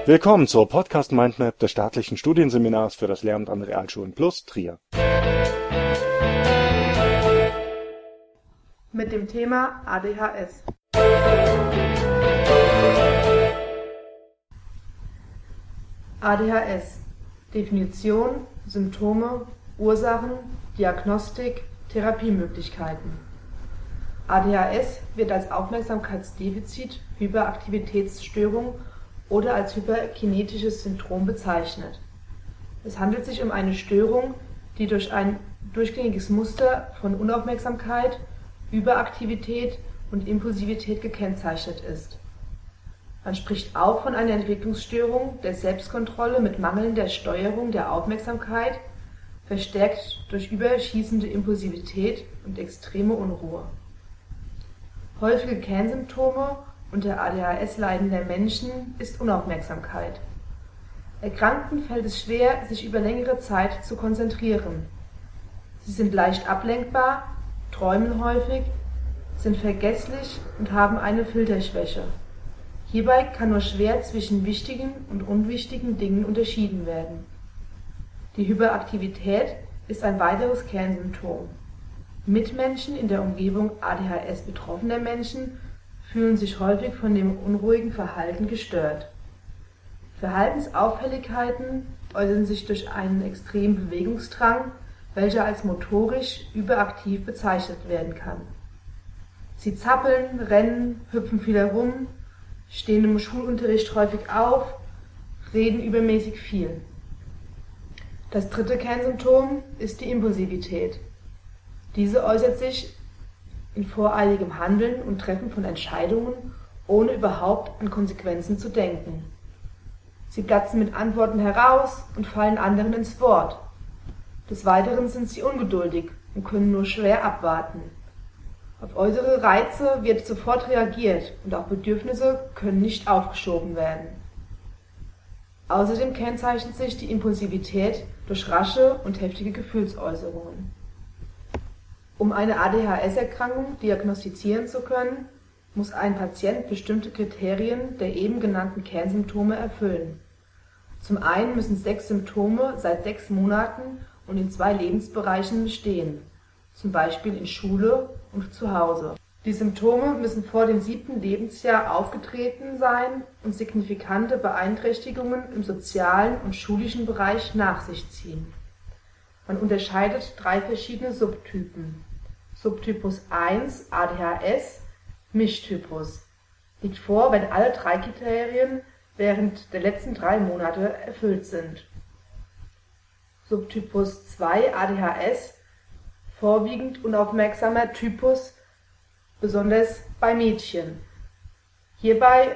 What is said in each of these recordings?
Willkommen zur Podcast Mindmap des staatlichen Studienseminars für das Lehramt an Realschulen Plus Trier. Mit dem Thema ADHS. ADHS. Definition, Symptome, Ursachen, Diagnostik, Therapiemöglichkeiten. ADHS wird als Aufmerksamkeitsdefizit, Hyperaktivitätsstörung oder als hyperkinetisches Syndrom bezeichnet. Es handelt sich um eine Störung, die durch ein durchgängiges Muster von Unaufmerksamkeit, Überaktivität und Impulsivität gekennzeichnet ist. Man spricht auch von einer Entwicklungsstörung der Selbstkontrolle mit mangelnder Steuerung der Aufmerksamkeit, verstärkt durch überschießende Impulsivität und extreme Unruhe. Häufige Kernsymptome unter ADHS leidender Menschen ist Unaufmerksamkeit. Erkrankten fällt es schwer, sich über längere Zeit zu konzentrieren. Sie sind leicht ablenkbar, träumen häufig, sind vergesslich und haben eine Filterschwäche. Hierbei kann nur schwer zwischen wichtigen und unwichtigen Dingen unterschieden werden. Die Hyperaktivität ist ein weiteres Kernsymptom. Mitmenschen in der Umgebung ADHS betroffener Menschen fühlen sich häufig von dem unruhigen Verhalten gestört. Verhaltensauffälligkeiten äußern sich durch einen extremen Bewegungsdrang, welcher als motorisch überaktiv bezeichnet werden kann. Sie zappeln, rennen, hüpfen viel herum, stehen im Schulunterricht häufig auf, reden übermäßig viel. Das dritte Kernsymptom ist die Impulsivität. Diese äußert sich in voreiligem Handeln und Treffen von Entscheidungen, ohne überhaupt an Konsequenzen zu denken. Sie platzen mit Antworten heraus und fallen anderen ins Wort. Des Weiteren sind sie ungeduldig und können nur schwer abwarten. Auf äußere Reize wird sofort reagiert und auch Bedürfnisse können nicht aufgeschoben werden. Außerdem kennzeichnet sich die Impulsivität durch rasche und heftige Gefühlsäußerungen. Um eine ADHS-Erkrankung diagnostizieren zu können, muss ein Patient bestimmte Kriterien der eben genannten Kernsymptome erfüllen. Zum einen müssen 6 Symptome seit 6 Monaten und in 2 Lebensbereichen bestehen, zum Beispiel in Schule und zu Hause. Die Symptome müssen vor dem 7. Lebensjahr aufgetreten sein und signifikante Beeinträchtigungen im sozialen und schulischen Bereich nach sich ziehen. Man unterscheidet 3 verschiedene Subtypen. Subtypus 1 ADHS, Mischtypus, liegt vor, wenn alle 3 Kriterien während der letzten 3 Monate erfüllt sind. Subtypus 2 ADHS, vorwiegend unaufmerksamer Typus, besonders bei Mädchen. Hierbei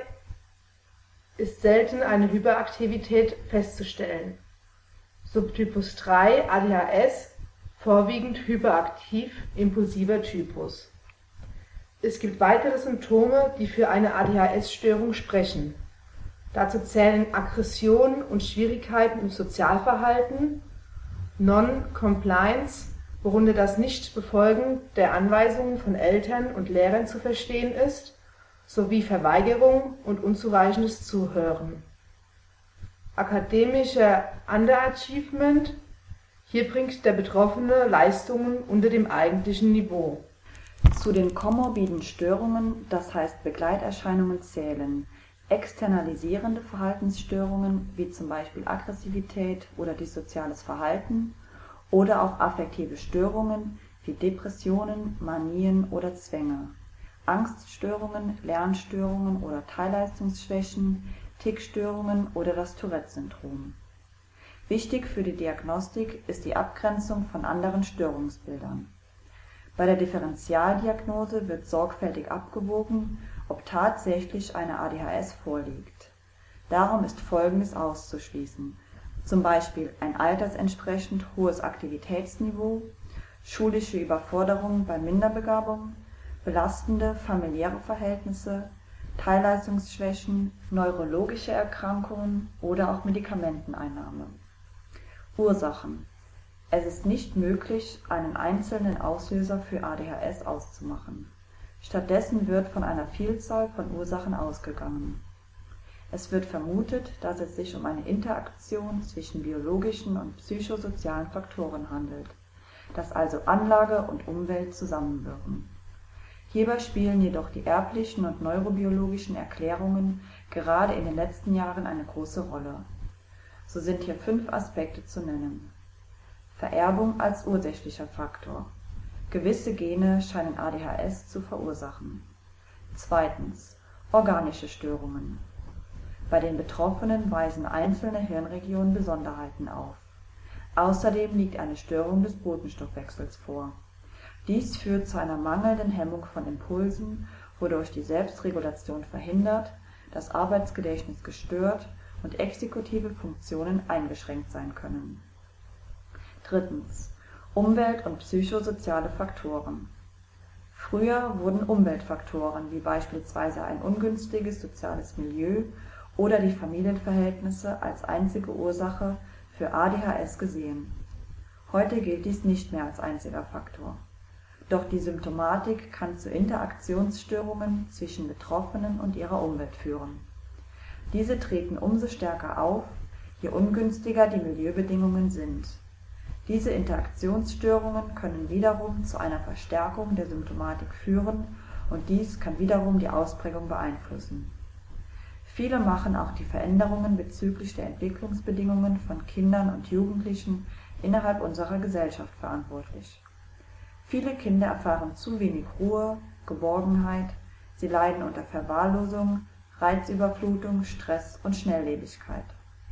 ist selten eine Hyperaktivität festzustellen. Subtypus 3 ADHS, vorwiegend hyperaktiv, impulsiver Typus. Es gibt weitere Symptome, die für eine ADHS-Störung sprechen. Dazu zählen Aggression und Schwierigkeiten im Sozialverhalten, Non-Compliance, worunter das Nichtbefolgen der Anweisungen von Eltern und Lehrern zu verstehen ist, sowie Verweigerung und unzureichendes Zuhören. Akademischer Underachievement, hier bringt der Betroffene Leistungen unter dem eigentlichen Niveau. Zu den komorbiden Störungen, das heißt Begleiterscheinungen, zählen externalisierende Verhaltensstörungen wie zum Beispiel Aggressivität oder dissoziales Verhalten oder auch affektive Störungen wie Depressionen, Manien oder Zwänge, Angststörungen, Lernstörungen oder Teilleistungsschwächen, Tickstörungen oder das Tourette-Syndrom. Wichtig für die Diagnostik ist die Abgrenzung von anderen Störungsbildern. Bei der Differentialdiagnose wird sorgfältig abgewogen, ob tatsächlich eine ADHS vorliegt. Darum ist Folgendes auszuschließen: zum Beispiel ein altersentsprechend hohes Aktivitätsniveau, schulische Überforderung bei Minderbegabung, belastende familiäre Verhältnisse, Teilleistungsschwächen, neurologische Erkrankungen oder auch Medikamenteneinnahme. Ursachen: Es ist nicht möglich, einen einzelnen Auslöser für ADHS auszumachen. Stattdessen wird von einer Vielzahl von Ursachen ausgegangen. Es wird vermutet, dass es sich um eine Interaktion zwischen biologischen und psychosozialen Faktoren handelt, dass also Anlage und Umwelt zusammenwirken. Hierbei spielen jedoch die erblichen und neurobiologischen Erklärungen gerade in den letzten Jahren eine große Rolle. So sind hier 5 Aspekte zu nennen. Vererbung als ursächlicher Faktor. Gewisse Gene scheinen ADHS zu verursachen. Zweitens. Organische Störungen. Bei den Betroffenen weisen einzelne Hirnregionen Besonderheiten auf. Außerdem liegt eine Störung des Botenstoffwechsels vor. Dies führt zu einer mangelnden Hemmung von Impulsen, wodurch die Selbstregulation verhindert, das Arbeitsgedächtnis gestört und exekutive Funktionen eingeschränkt sein können. Drittens. Umwelt- und psychosoziale Faktoren. Früher wurden Umweltfaktoren wie beispielsweise ein ungünstiges soziales Milieu oder die Familienverhältnisse als einzige Ursache für ADHS gesehen. Heute gilt dies nicht mehr als einziger Faktor. Doch die Symptomatik kann zu Interaktionsstörungen zwischen Betroffenen und ihrer Umwelt führen. Diese treten umso stärker auf, je ungünstiger die Milieubedingungen sind. Diese Interaktionsstörungen können wiederum zu einer Verstärkung der Symptomatik führen und dies kann wiederum die Ausprägung beeinflussen. Viele machen auch die Veränderungen bezüglich der Entwicklungsbedingungen von Kindern und Jugendlichen innerhalb unserer Gesellschaft verantwortlich. Viele Kinder erfahren zu wenig Ruhe, Geborgenheit, sie leiden unter Verwahrlosung, Reizüberflutung, Stress und Schnelllebigkeit.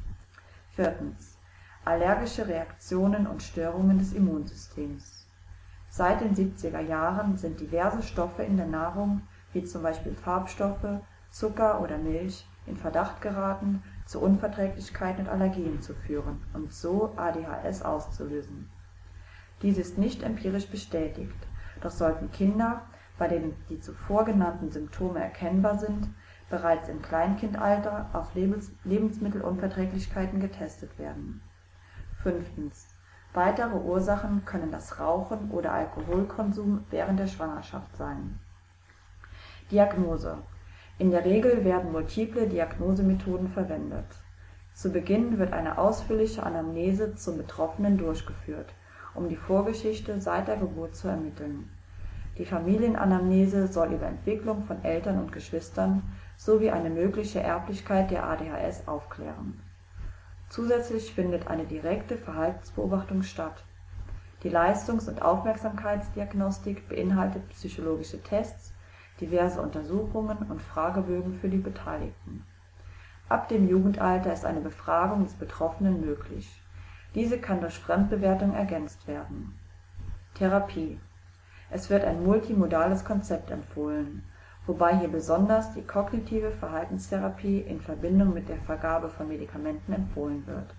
Viertens. Allergische Reaktionen und Störungen des Immunsystems. Seit den 70er Jahren sind diverse Stoffe in der Nahrung, wie zum Beispiel Farbstoffe, Zucker oder Milch, in Verdacht geraten, zu Unverträglichkeiten und Allergien zu führen und so ADHS auszulösen. Dies ist nicht empirisch bestätigt, doch sollten Kinder, bei denen die zuvor genannten Symptome erkennbar sind, bereits im Kleinkindalter auf Lebensmittelunverträglichkeiten getestet werden. Fünftens. Weitere Ursachen können das Rauchen oder Alkoholkonsum während der Schwangerschaft sein. Diagnose. In der Regel werden multiple Diagnosemethoden verwendet. Zu Beginn wird eine ausführliche Anamnese zum Betroffenen durchgeführt, um die Vorgeschichte seit der Geburt zu ermitteln. Die Familienanamnese soll über Entwicklung von Eltern und Geschwistern sowie eine mögliche Erblichkeit der ADHS aufklären. Zusätzlich findet eine direkte Verhaltensbeobachtung statt. Die Leistungs- und Aufmerksamkeitsdiagnostik beinhaltet psychologische Tests, diverse Untersuchungen und Fragebögen für die Beteiligten. Ab dem Jugendalter ist eine Befragung des Betroffenen möglich. Diese kann durch Fremdbewertung ergänzt werden. Therapie. Es wird ein multimodales Konzept empfohlen, wobei hier besonders die kognitive Verhaltenstherapie in Verbindung mit der Vergabe von Medikamenten empfohlen wird.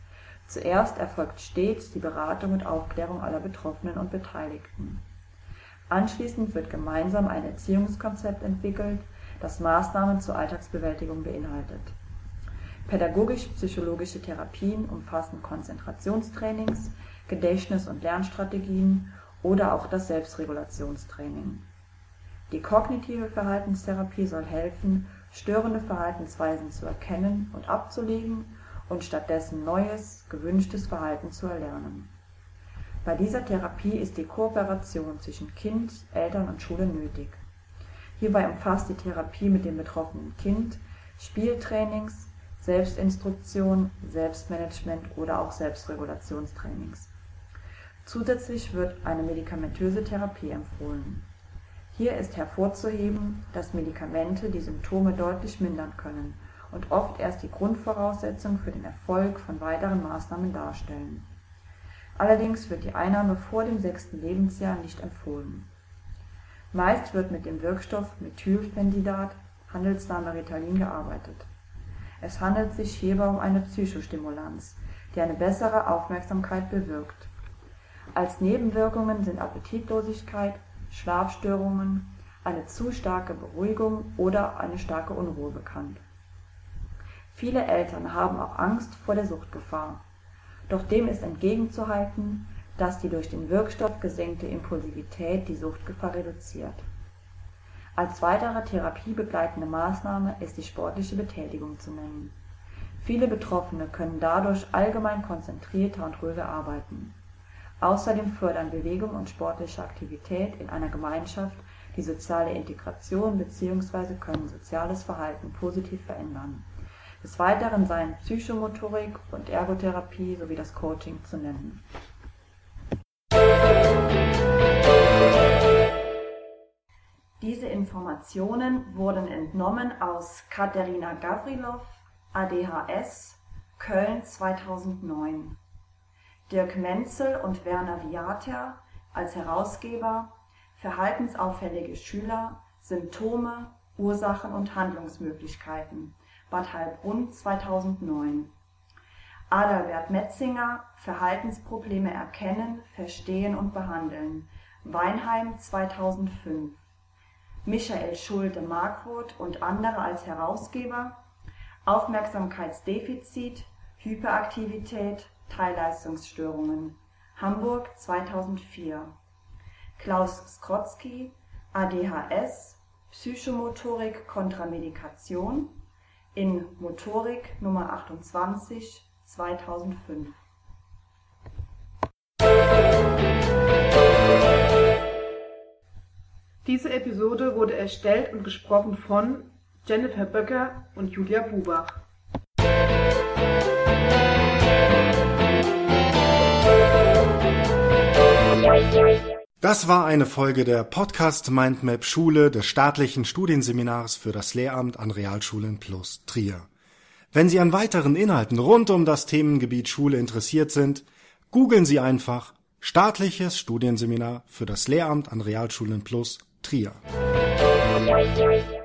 Zuerst erfolgt stets die Beratung und Aufklärung aller Betroffenen und Beteiligten. Anschließend wird gemeinsam ein Erziehungskonzept entwickelt, das Maßnahmen zur Alltagsbewältigung beinhaltet. Pädagogisch-psychologische Therapien umfassen Konzentrationstrainings, Gedächtnis- und Lernstrategien oder auch das Selbstregulationstraining. Die kognitive Verhaltenstherapie soll helfen, störende Verhaltensweisen zu erkennen und abzulegen und stattdessen neues, gewünschtes Verhalten zu erlernen. Bei dieser Therapie ist die Kooperation zwischen Kind, Eltern und Schule nötig. Hierbei umfasst die Therapie mit dem betroffenen Kind Spieltrainings, Selbstinstruktion, Selbstmanagement oder auch Selbstregulationstrainings. Zusätzlich wird eine medikamentöse Therapie empfohlen. Hier ist hervorzuheben, dass Medikamente die Symptome deutlich mindern können und oft erst die Grundvoraussetzung für den Erfolg von weiteren Maßnahmen darstellen. Allerdings wird die Einnahme vor dem 6. Lebensjahr nicht empfohlen. Meist wird mit dem Wirkstoff Methylphenidat, Handelsname Ritalin, gearbeitet. Es handelt sich hierbei um eine Psychostimulanz, die eine bessere Aufmerksamkeit bewirkt. Als Nebenwirkungen sind Appetitlosigkeit, Schlafstörungen, eine zu starke Beruhigung oder eine starke Unruhe bekannt. Viele Eltern haben auch Angst vor der Suchtgefahr, doch dem ist entgegenzuhalten, dass die durch den Wirkstoff gesenkte Impulsivität die Suchtgefahr reduziert. Als weitere therapiebegleitende Maßnahme ist die sportliche Betätigung zu nennen. Viele Betroffene können dadurch allgemein konzentrierter und ruhiger arbeiten. Außerdem fördern Bewegung und sportliche Aktivität in einer Gemeinschaft die soziale Integration bzw. können soziales Verhalten positiv verändern. Des Weiteren seien Psychomotorik und Ergotherapie sowie das Coaching zu nennen. Diese Informationen wurden entnommen aus Katerina Gavrilov, ADHS, Köln 2009. Dirk Menzel und Werner Viater als Herausgeber, Verhaltensauffällige Schüler, Symptome, Ursachen und Handlungsmöglichkeiten, Bad Heilbrunn 2009. Adalbert Metzinger, Verhaltensprobleme erkennen, verstehen und behandeln, Weinheim 2005. Michael Schulte-Markroth und andere als Herausgeber, Aufmerksamkeitsdefizit, Hyperaktivität, Teilleistungsstörungen, Hamburg 2004. Klaus Skrotzki, ADHS, Psychomotorik kontra Medikation, in Motorik Nummer 28, 2005. Diese Episode wurde erstellt und gesprochen von Jennifer Böcker und Julia Bubach. Das war eine Folge der Podcast Mindmap Schule des staatlichen Studienseminars für das Lehramt an Realschulen plus Trier. Wenn Sie an weiteren Inhalten rund um das Themengebiet Schule interessiert sind, googeln Sie einfach Staatliches Studienseminar für das Lehramt an Realschulen plus Trier.